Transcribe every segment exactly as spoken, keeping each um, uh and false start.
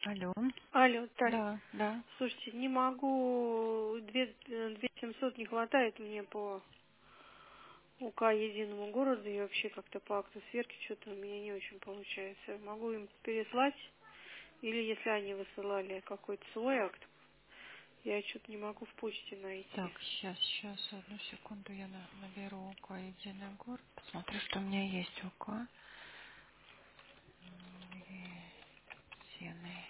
Алло. Алло, Таль, Да, да. слушайте, не могу, две, две семьсот не хватает мне по УК единому городу и вообще как-то по акту сверки что-то у меня не очень получается. Могу им переслать, или если они высылали какой-то свой акт, я что-то не могу в почте найти. Так, сейчас, сейчас, одну секунду я на- наберу УК «Единый город». Посмотрю, что у меня есть УК. Единый.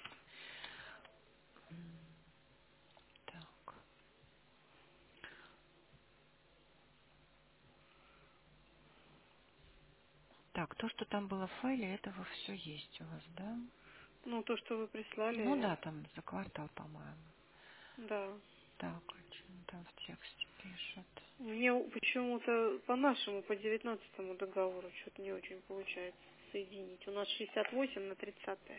М, Так. Так, то, что там было в файле, этого все есть у вас, да? Ну, то, что вы Ну прислали, да, там за квартал, по-моему. да. Так, а что он там в тексте пишет? Мне почему-то по нашему, по девятнадцатому договору что-то не очень получается соединить. У нас шестьдесят восемь на тридцатое.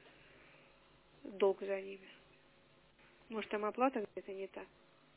Долг за ними. Может, там оплата где-то не так?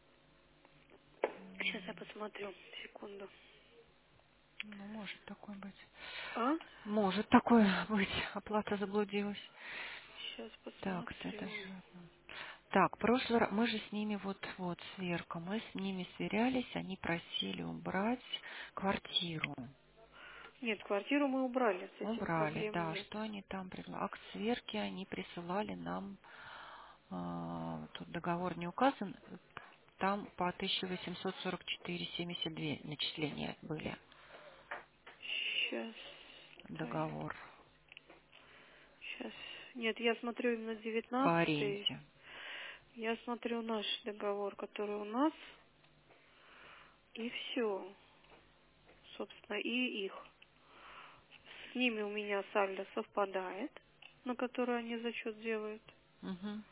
Сейчас я М, посмотрю. Секунду. Ну, может такой быть. А? Может такое быть. Оплата заблудилась. Сейчас Так, это посмотрю. же... Так, прошлый раз мы же с ними вот вот сверка, мы с ними сверялись, они просили убрать квартиру. Нет, квартиру мы убрали, с этим Убрали, проблем да, нет. что они там предлагали? Акт сверки они присылали нам, а, тут договор не указан, там по тысяча восемьсот сорок четыре семьдесят два начисления были, Сейчас. договор Сейчас. Нет, я смотрю именно по девятнадцатый. аренде. Я смотрю наш договор, который у нас. И все. Собственно, и их. С ними у меня сальдо совпадает, на который они зачет делают. Угу.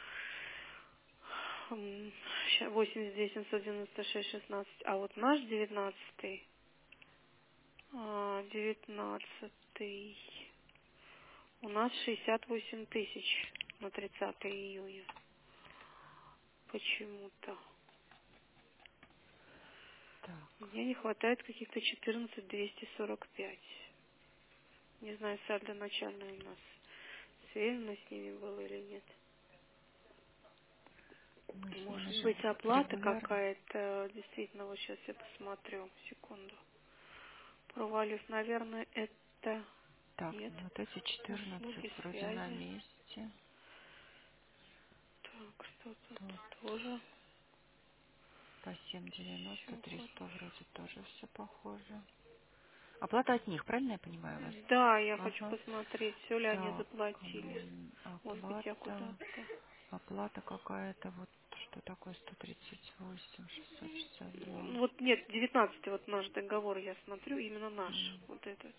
М, ща- восемьдесят девять семьсот девяносто шесть шестнадцать. А вот наш девятнадцатый. а, Девятнадцатый. У нас шестьдесят восемь тысяч на тридцатое июня. Почему-то. Так, Мне не хватает каких-то четырнадцать двести сорок пять. Не знаю, сальдо начальное у нас связано с ними было или нет. мы с ними Может же быть, оплата регулярно. какая-то. Действительно, вот сейчас я посмотрю. Секунду. Провалив, наверное, это... Так, Нет. ну вот эти четырнадцать Услуги вроде на связи. месте. Так, что тут Тут тоже? по семь девяносто, Все триста хорошо. вроде тоже все похоже. Оплата от них, правильно я понимаю вас? Да, я хочу Ага. посмотреть, все ли они Так, заплатили. м, Может быть, я оплата, куда-то... оплата какая-то, вот что такое сто тридцать восемь, шестьсот шестьдесят два. Ну, вот нет, девятнадцатый вот наш договор, я смотрю, именно наш, М, вот этот.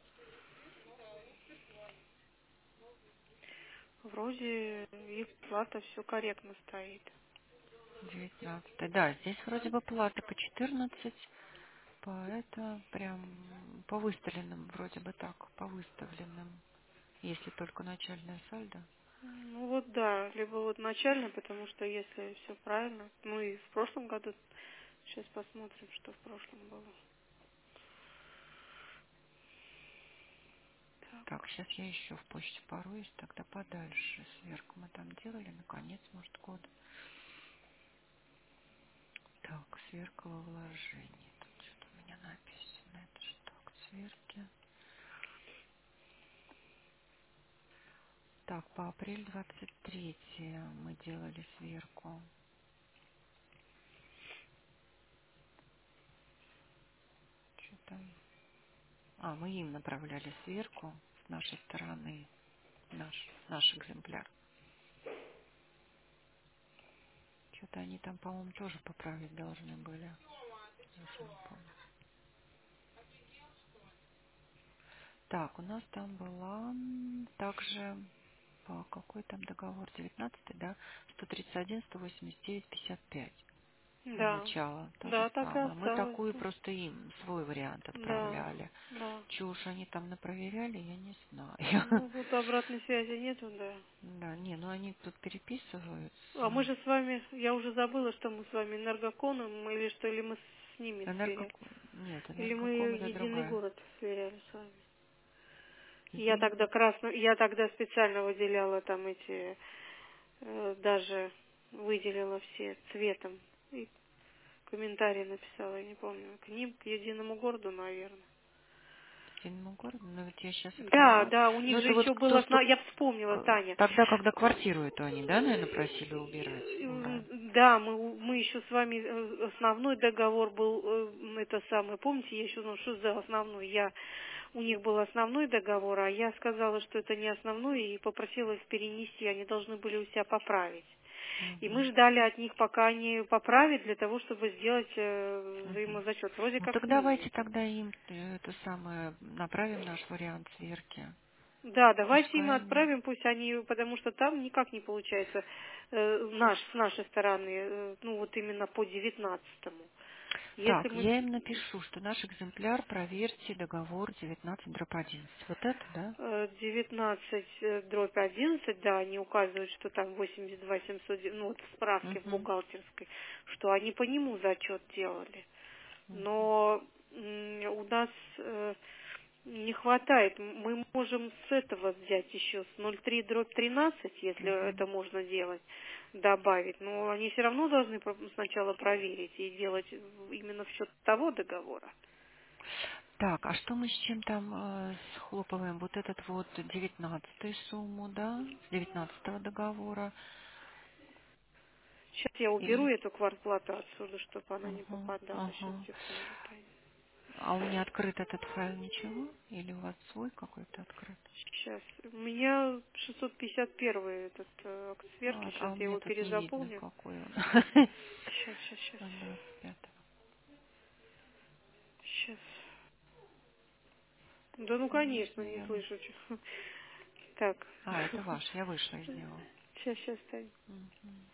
Вроде их плата все корректно стоит. девятнадцать. Да, здесь вроде бы плата по четырнадцать, по это прям по выставленным, вроде бы так, по выставленным, если только начальная сальдо. Ну вот да, либо вот начально, потому что если все правильно, ну и в прошлом году, сейчас посмотрим, что в прошлом было. Так, Так, сейчас я еще в почте пороюсь, тогда подальше. Сверку мы там делали, наконец, может, год. Так, сверка во вложении. Тут что-то у меня написано. Это что, к сверке? Так, по апрель двадцать третье мы делали сверку. Что там? А, мы им направляли сверку с нашей стороны. Наш, наш экземпляр. Что-то они там, по-моему, тоже поправить должны были. Я уже не помню. Так, у нас там была м, также по какой там договор? Девятнадцатый, да? Сто тридцать один, сто восемьдесят девять, пятьдесят пять. Для да, начала то же да, так и самое. Мы осталось. такую просто им свой вариант Да, отправляли. да. Чего уж они там напроверяли, я не знаю. Ну вот обратной связи нету, да. Да, не, ну они тут А мы переписываются. же с вами, я уже забыла, что мы с вами энергоконом, или что, или мы с ними сверяли. Энергоком... Нет, Или мы энергоком это единый другая. город сверяли с вами. Я Мгм. тогда красно, я тогда специально выделяла там эти, э, даже выделила все цветом. И комментарий написала, я не помню, к ним, к единому городу, наверное. Единому городу, но ведь я сейчас Да, открываю. да, у Ну, них же это вот еще кто было, что... зна- я вспомнила, э, Таня. Тогда, когда квартиру эту они, да, наверное, просили убирать, убрать? М, Да, мы, мы еще с вами, э, основной договор был, э, это самое, помните, я еще знала, что за основной, я, у них был основной договор, а я сказала, что это не основной, и попросила их перенести, они должны были у себя поправить. И мы Мгм. ждали от них, пока они поправят, для того, чтобы сделать э, Мгм. взаимозачет. Вроде Ну, как так с ними давайте это. тогда им э, это самое, направим наш вариант сверки. Да, давайте им Пускай они... отправим, пусть они, потому что там никак не получается э, наш, с нашей стороны, э, ну вот именно по девятнадцатому. Если Так, мы я им напишу, что наш экземпляр, проверьте договор девятнадцать дробь одиннадцать. Вот это, да? э, девятнадцать э, дробь одиннадцать, да, они указывают, что там восемьдесят два семьсот, ну вот в справке в Угу. бухгалтерской, что они по нему зачет делали. Но м, у нас э, не хватает. Мы можем с этого взять еще с ноль три дробь тринадцать, если Угу. это можно делать, добавить. Но они все равно должны про- сначала проверить и делать именно в счет того договора. Так, а что мы с чем там э, схлопываем? Вот этот вот девятнадцатую сумму, да? С девятнадцатого договора. Сейчас я уберу И... эту квартплату отсюда, чтобы она не Ага, попадала. Сейчас, ага. секунду. А у меня открыт этот файл ничего? Или у вас свой какой-то открыт? Сейчас. У меня шестьсот пятьдесят один этот э, акт сверки. А, Сейчас а у я меня его тут не видно, перезаполню. какой он. Сейчас, сейчас, сейчас. От двадцать пятого. Сейчас. Да ну, Здесь, конечно, не наверное. слышу. чё. Так. А, это ваш, я вышла из него. Сейчас, сейчас, Тань. Мгм.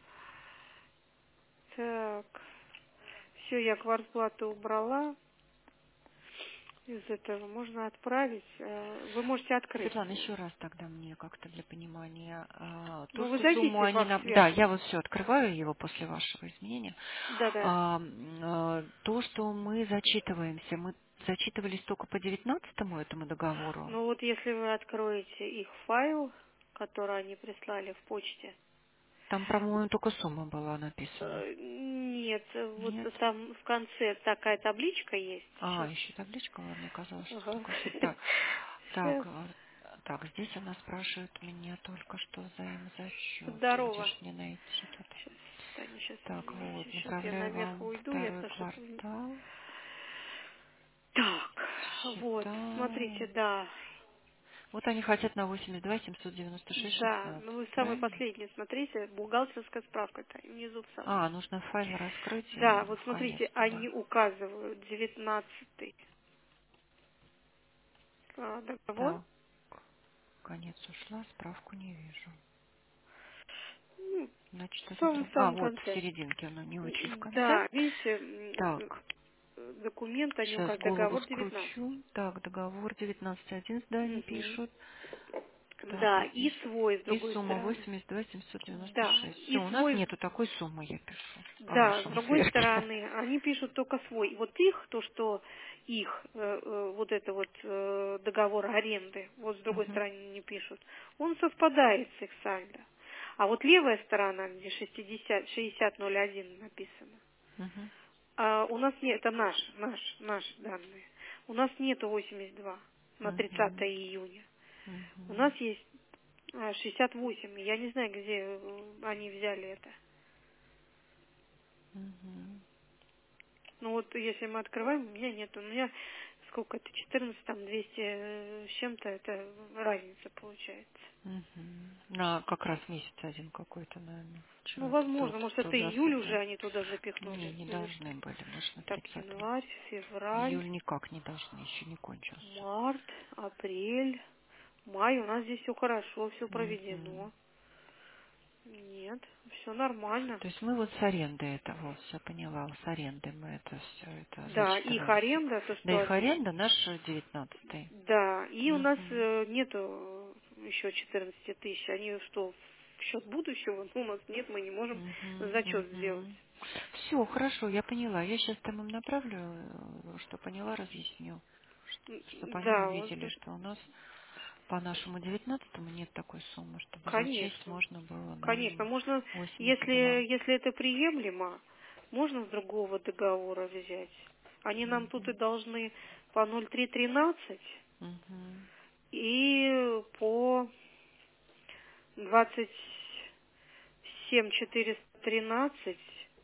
Так. Все, я квартплату убрала. Из этого можно отправить. Э, Вы можете открыть. Светлана, еще раз тогда мне как-то для понимания. а, То, Ну, вы что сумму зайдите в они... акт нам- Да, сверки. я вот все открываю его после вашего изменения. Да-да. А, м, а, То, что мы зачитываемся, мы зачитывались только по девятнадцатому этому договору. Ну вот если вы откроете их файл, который они прислали в почте, Там, по-моему, только сумма была написана. э, нет, вот Нет? там в конце такая табличка есть. А, Сейчас. еще табличка, была, мне казалось, что Ага. только сумма. Так, так, Сейчас. а, так, здесь она спрашивает меня только что взаимозачет. Где Здорово. же мне найти тут? Сейчас, Таня, сейчас, Так, извините. вот, Сейчас я направляю наверх вам уйду, я второй Саша. квартал. Так, вот, Счета. смотрите, да. Вот они хотят на восемьдесят два семьсот девяносто шесть Да, ну шестнадцать, вы самый правильно? последний смотрите, бухгалтерская справка там внизу в самом. А, нужно файл раскрыть и Да, вот в конец смотрите, туда. они указывают девятнадцатый а, договор. Так, конец ушла, справку не вижу. Ну, Значит, в это самом друг... А, самом вот, в конце. серединке, но не очень в конце. Да, видите, м, Так, э, документ, они сейчас указывают голову договор девятнадцать. скручу. Так, договор девятнадцать одиннадцать, да, они Угу. пишут. Так, Да, и и здесь... свой с И другой сумма стороны. восемьдесят два семьсот девяносто Да, шесть. Все, и у нас свой, нету такой суммы, я пишу, по да, с вашему другой сверке. стороны, они пишут только свой. Вот их, то, что их, э, э, вот это вот э, договор аренды, вот с другой Мгм, стороны не пишут, он совпадает с их сальдо. А вот левая сторона, где шестьдесят, шестьдесят ноль один написано, мгм, а у нас нет, это наш, наш, наши данные. У нас нету восемьдесят два на мгм, тридцатое июня. У мгм, нас есть а, шестьдесят восемь. Я не знаю, где э, они взяли это. мгм, Ну вот если мы открываем, у меня нет. У меня сколько это, четырнадцать, там двести э, с чем-то, это разница получается. мгм. На как раз месяц один какой-то, наверное. Ну, Чего-то возможно, тут, может, это тут июль уже засыпано. они туда Не, запихнули. не Или что? должны были, может, на Так, тридцатом. январь, февраль, Июль никак не должны, еще не кончился. март, апрель, май. У нас здесь все хорошо, все Мгм. проведено. Нет, все нормально. То есть мы вот с аренды это вот, все поняла, с аренды мы это все это Да, их зачитываемся. аренда, то, Да что их они... аренда наш девятнадцатый. Да, и у нас Мгм. э, нету еще четырнадцати тысяч. Они что, в счет будущего? Ну, у нас нет, мы не можем зачет сделать. Все, хорошо, я поняла. Я сейчас там им направлю, э, что поняла, разъясню, М, чтобы они Да, вот увидели, что у нас. по нашему девятнадцатому нет такой суммы, чтобы зачесть Конечно. можно было Конечно. на Можно, восемьдесят если, два. если это приемлемо, можно с другого договора взять. Они нам тут и Мгм. должны по ноль три тринадцать Мгм. и по двадцать семь четыреста тринадцать.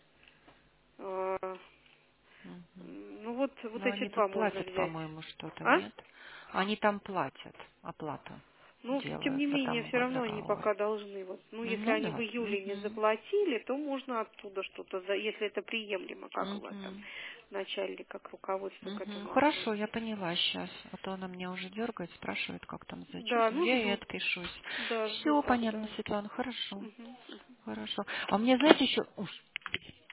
э, Мгм. Ну вот, вот Но эти они тут два можно платят, взять. по-моему, что-то, А? нет? Они там платят, оплата Ну, тем не делается менее, там все в равно они договоре. пока должны. Вот, ну, если Ну они в да. июле не Мгм. заплатили, то можно оттуда что-то, за, если это приемлемо, как у вас там Мгм. начальник, как руководство к Мгм. этому Хорошо, я относится. поняла сейчас. А то она меня уже дергает, спрашивает, как там Да, зачет. ну Я ей жду. отпишусь. Да, жду Все понятно, тогда. Светлана, хорошо. Мгм, мгм. Хорошо. А у меня, знаете, еще...